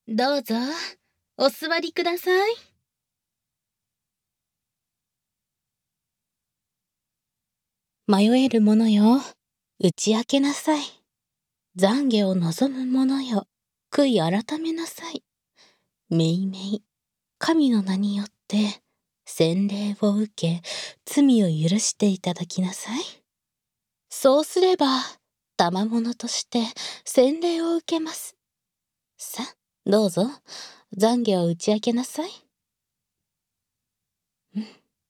どうぞ、お座りください。迷える者よ、打ち明けなさい。懺悔を望む者よ、悔い改めなさい。めいめい、神の名によって、洗礼を受け、罪を許していただきなさい。そうすれば、賜物として洗礼を受けます。さ、どうぞ、懺悔を打ち明けなさい。うん、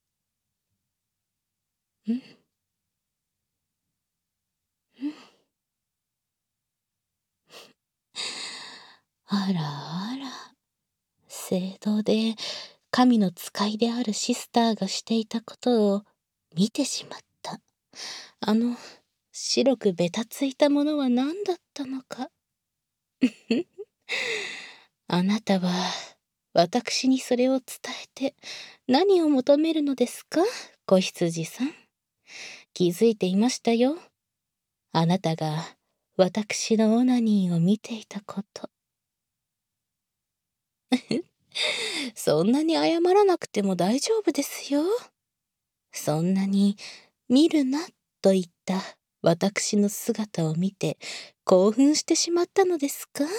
うん、うん。あらあら、聖堂で神の使いであるシスターがしていたことを見てしまった。あの白くべたついたものは何だったのか。あなたは私にそれを伝えて何を求めるのですか、子羊さん。気づいていましたよ。あなたが私のオナニーを見ていたこと。そんなに謝らなくても大丈夫ですよ。そんなに見るなと言った私の姿を見て興奮してしまったのですか。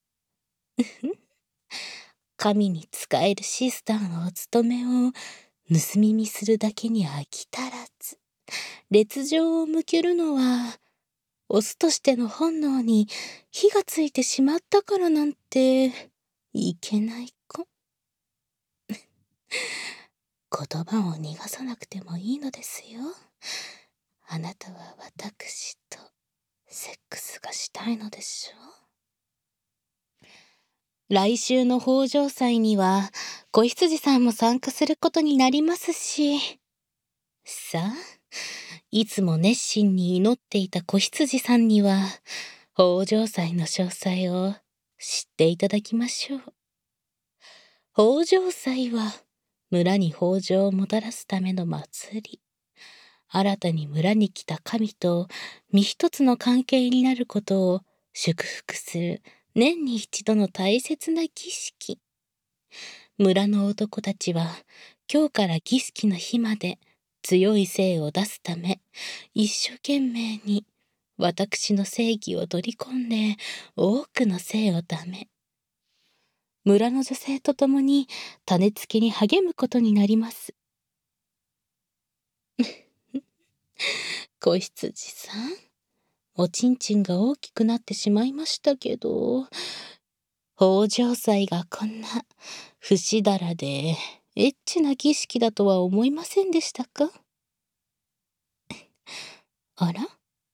神に仕えるシスターのお務めを盗み見するだけに飽き足らず、烈情を向けるのはオスとしての本能に火がついてしまったからなんていけない子。言葉を逃がさなくてもいいのですよ。あなたは私とセックスがしたいのでしょう。来週の豊穣祭には子羊さんも参加することになりますし、さあ、いつも熱心に祈っていた子羊さんには豊穣祭の詳細を知っていただきましょう。豊穣祭は村に豊穣をもたらすための祭り。新たに村に来た神と身一つの関係になることを祝福する年に一度の大切な儀式。村の男たちは今日から儀式の日まで強い精を出すため一生懸命に私の正義を取り込んで多くの精をため、村の女性と共に種付けに励むことになります。子羊さん、おちんちんが大きくなってしまいましたけど、豊穣祭がこんな不死だらでエッチな儀式だとは思いませんでしたか。あら、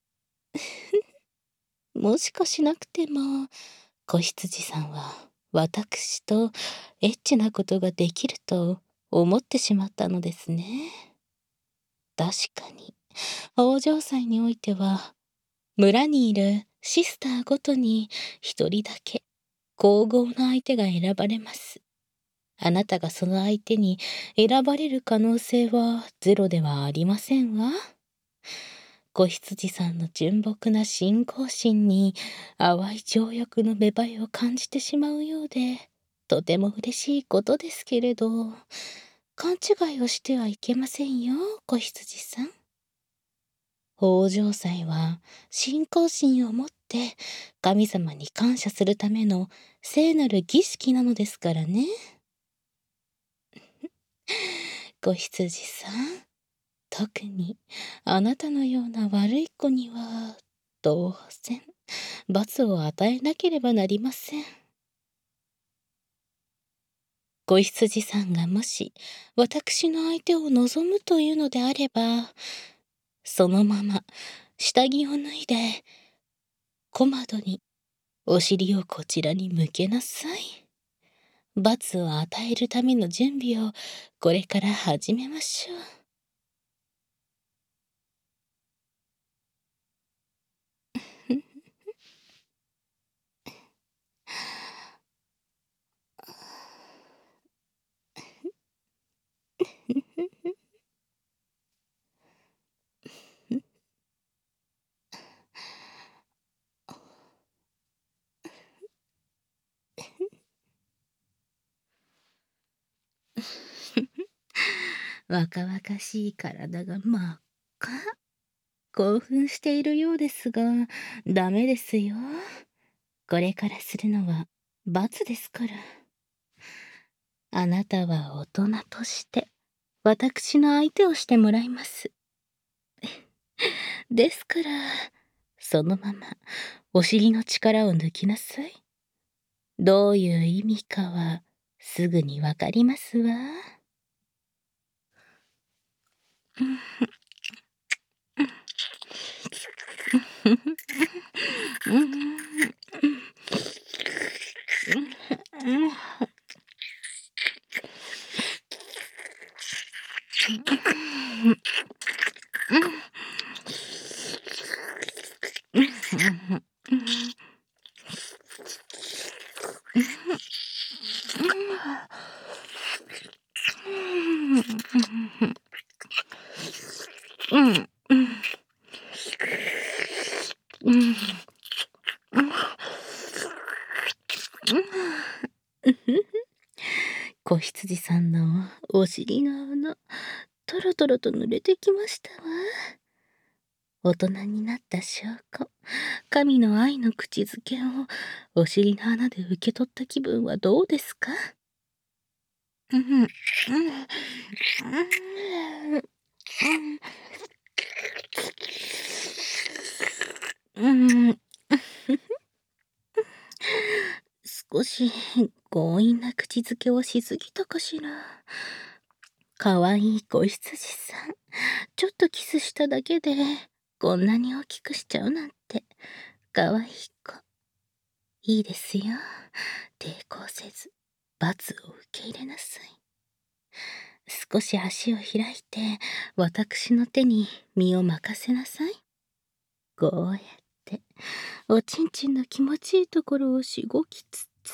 もしかしなくても子羊さんは私とエッチなことができると思ってしまったのですね。確かに豊穣祭においては村にいるシスターごとに一人だけ皇后の相手が選ばれます。あなたがその相手に選ばれる可能性はゼロではありませんわ。子羊さんの純朴な信仰心に淡い情欲の芽生えを感じてしまうようで、とても嬉しいことですけれど、勘違いをしてはいけませんよ、子羊さん。豊穣祭は信仰心を持って神様に感謝するための聖なる儀式なのですからね。子羊さん、特にあなたのような悪い子には当然罰を与えなければなりません。子羊さんがもし私の相手を望むというのであれば、そのまま下着を脱いで小窓にお尻をこちらに向けなさい。罰を与えるための準備をこれから始めましょう。 若々しい体が真っ赤。興奮しているようですが、ダメですよ。これからするのは罰ですから。あなたは大人として、私の相手をしてもらいます。ですから、そのまま、お尻の力を抜きなさい。どういう意味かは、すぐにわかりますわ。子羊さんのお尻の穴、トロトロと濡れてきましたわ。大人になった証拠、神の愛の口づけをお尻の穴で受け取った気分はどうですか？少し強引な口づけをしすぎたかしら。かわいい子羊さん、ちょっとキスしただけでこんなに大きくしちゃうなんて、かわいい子。いいですよ。抵抗せず、罰を受け入れなさい。少し足を開いて、私の手に身を任せなさい。こうやって、おちんちんの気持ちいいところをしごきつつ、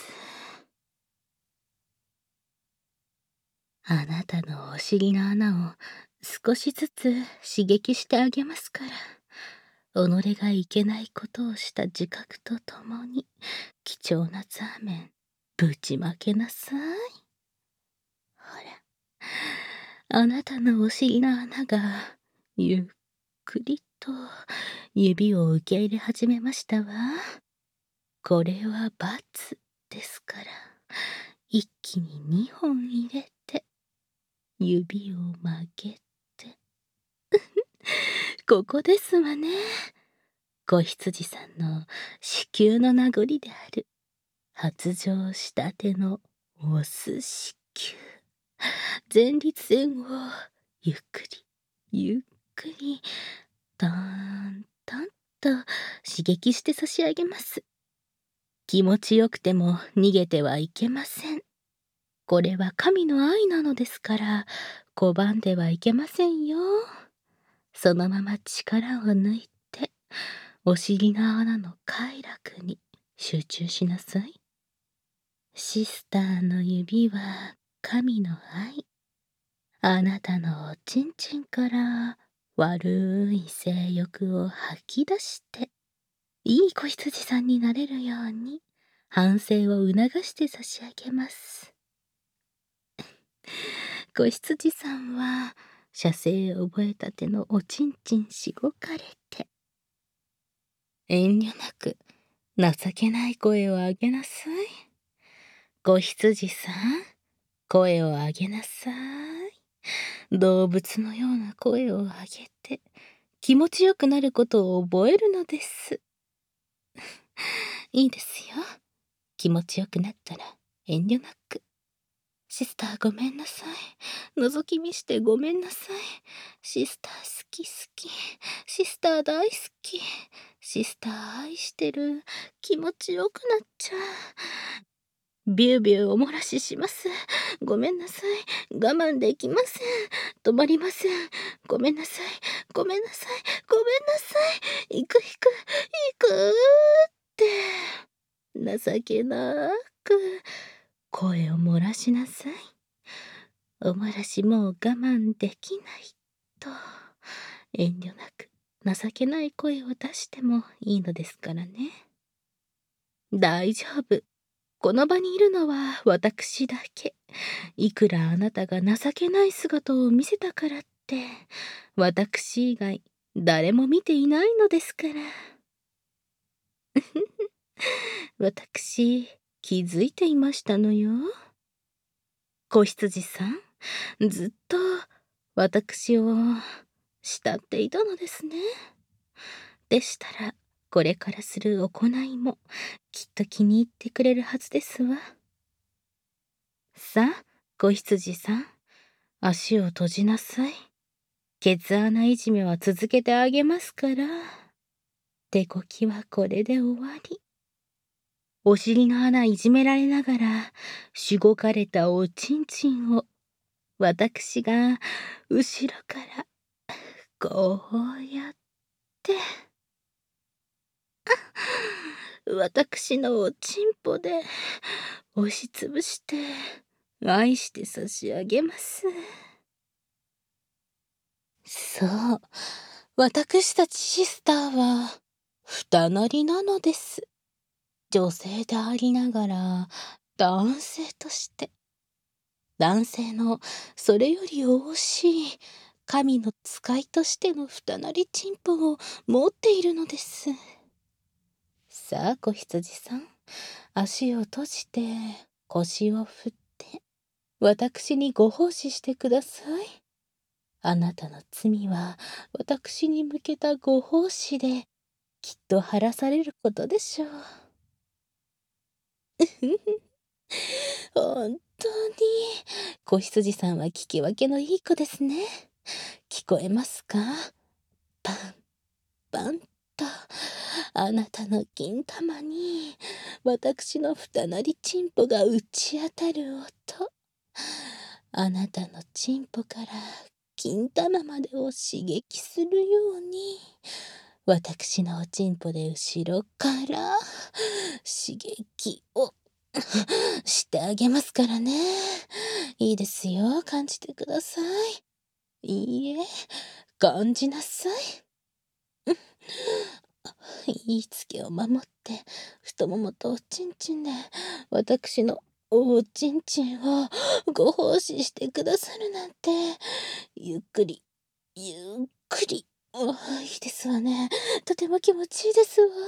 あなたのお尻の穴を少しずつ刺激してあげますから、己がいけないことをした自覚とともに、貴重なザーメン、ぶちまけなさい。ほら、あなたのお尻の穴が、ゆっくりと指を受け入れ始めましたわ。これは罰ですから、一気に2本入れて、指を曲げて。ここですわね。子羊さんの子宮の名残である。発情したてのオス子宮。前立腺をゆっくり、ゆっくり、トントンと刺激して差し上げます。気持ちよくても逃げてはいけません。これは神の愛なのですから、拒んではいけませんよ。そのまま力を抜いて、お尻の穴の快楽に集中しなさい。シスターの指は神の愛。あなたのおちんちんから悪い性欲を吐き出して、いい子羊さんになれるように反省を促して差し上げます。子羊さんは射精を覚えたてのおちんちんしごかれて、遠慮なく情けない声を上げなさい。子羊さん、声を上げなさい。動物のような声を上げて、気持ちよくなることを覚えるのです。いいですよ。気持ちよくなったら遠慮なく。シスターごめんなさい。覗き見してごめんなさい。シスター好き好き。シスター大好き。シスター愛してる。気持ちよくなっちゃう。ビュービューお漏らしします。ごめんなさい。我慢できません。止まりません。ごめんなさい。ごめんなさい。ごめんなさい。行く行く、行くって。情けなく、声を漏らしなさい。お漏らしもう我慢できないと、遠慮なく情けない声を出してもいいのですからね。大丈夫。この場にいるのは私だけ。 いくらあなたが情けない姿を見せたからって、私以外誰も見ていないのですから。私、気づいていましたのよ。子羊さん、ずっと私を慕っていたのですね。でしたら、これからする行いもきっと気に入ってくれるはずですわ。さあ、子羊さん、足を閉じなさい。ケツ穴いじめは続けてあげますから。手こきはこれで終わり。お尻の穴いじめられながら、しごかれたおちんちんを、私が後ろからこうやって、私のおちんぽで押しつぶして愛して差し上げます。そう、私たちシスターは二なりなのです。女性でありながら男性として、男性のそれより惜しい神の使いとしての二なりチンポを持っているのです。さあ、子羊さん、足を閉じて腰を振って私にご奉仕してください。あなたの罪は私に向けたご奉仕できっと晴らされることでしょう。本当に子羊さんは聞き分けのいい子ですね。聞こえますか？パンパンとあなたの金玉に私の二なりチンポが打ち当たる音。あなたのチンポから金玉までを刺激するように、私のおちんぽで後ろから刺激をしてあげますからね。いいですよ、感じてください。いいえ、感じなさい。言いつけを守って、太ももとおちんちんで、私のおちんちんをご奉仕してくださるなんて、ゆっくり、ゆっくり。いいですわね。とても気持ちいいですわ。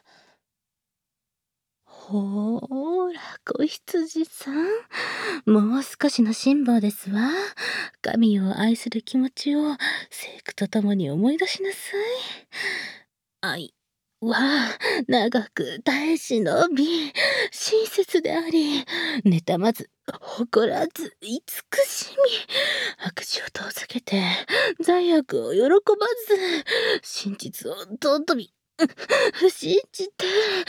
ほーら、子羊さん。もう少しの辛抱ですわ。神を愛する気持ちを、聖句とともに思い出しなさい。愛は、長く耐え忍び、親切であり、妬まず、誇らず、慈しみ、悪事を遠ざけて、罪悪を喜ばず、真実を尊び、信じて、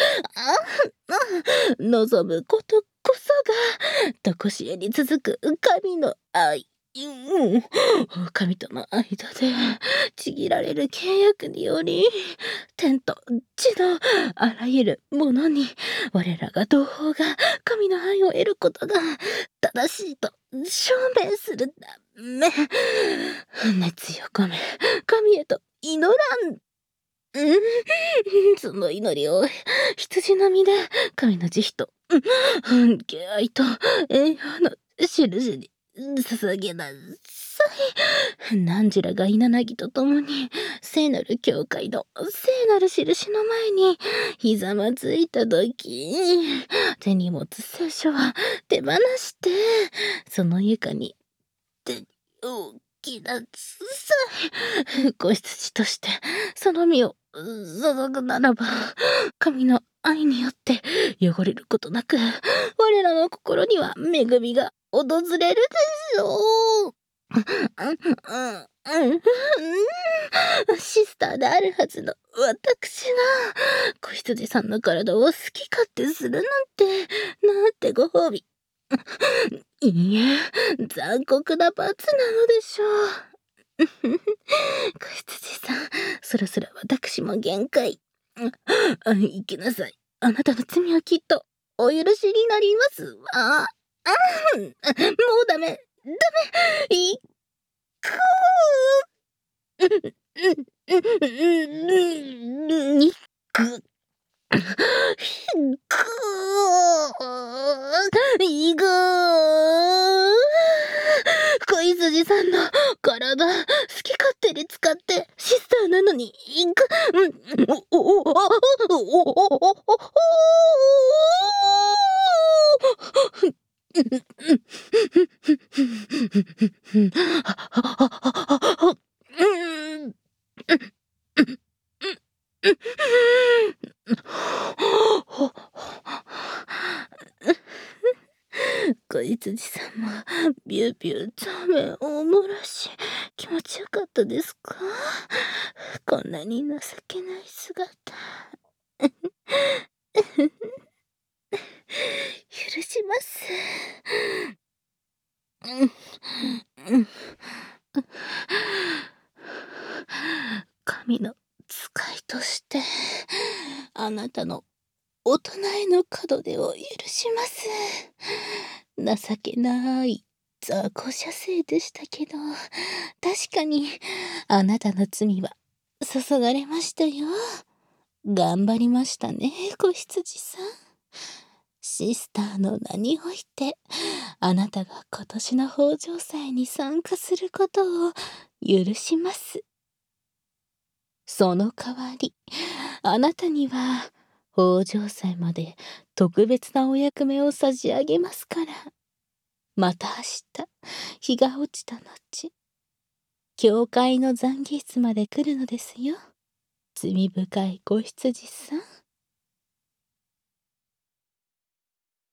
望むことこそが、とこしえに続く神の愛。神との間でちぎられる契約により、天と地のあらゆるものに、我らが同胞が神の愛を得ることが正しいと証明するため、熱意を込め、神へと祈らん。その祈りを羊の実で神の慈悲と、敬愛と栄養の印に捧げなさい。汝らが稲なぎとともに聖なる教会の聖なる印の前にひざまずいた時、手に持つ聖書は手放して、その床に手に置きなさい。子羊としてその身を注ぐならば、神の愛によって汚れることなく、我らの心には恵みが訪れるでしょう。シスターであるはずの私が子羊さんの体を好き勝手するなんて、なんてご褒美。いいえ、残酷な罰なのでしょう。子羊さん、そろそろ私も限界。行きなさい。あなたの罪はきっとお許しになりますわ。もうダメ、ダメ、行く。にく。く。いく。 羊さんの体、好き勝手に使ってシスターなのに、子羊さんもビュービューザメンを漏らし気持ちよかったですか？こんなに情けない姿許します。神の使いとしてあなたの大人への門出を許します。情けない雑魚射精でしたけど、確かにあなたの罪は注がれましたよ。頑張りましたね、子羊さん。シスターの名において、あなたが今年の豊穣祭に参加することを許します。その代わり、あなたには豊穣祭まで特別なお役目を差し上げますから。また明日、日が落ちた後、教会の懺悔室まで来るのですよ。罪深い子羊さん。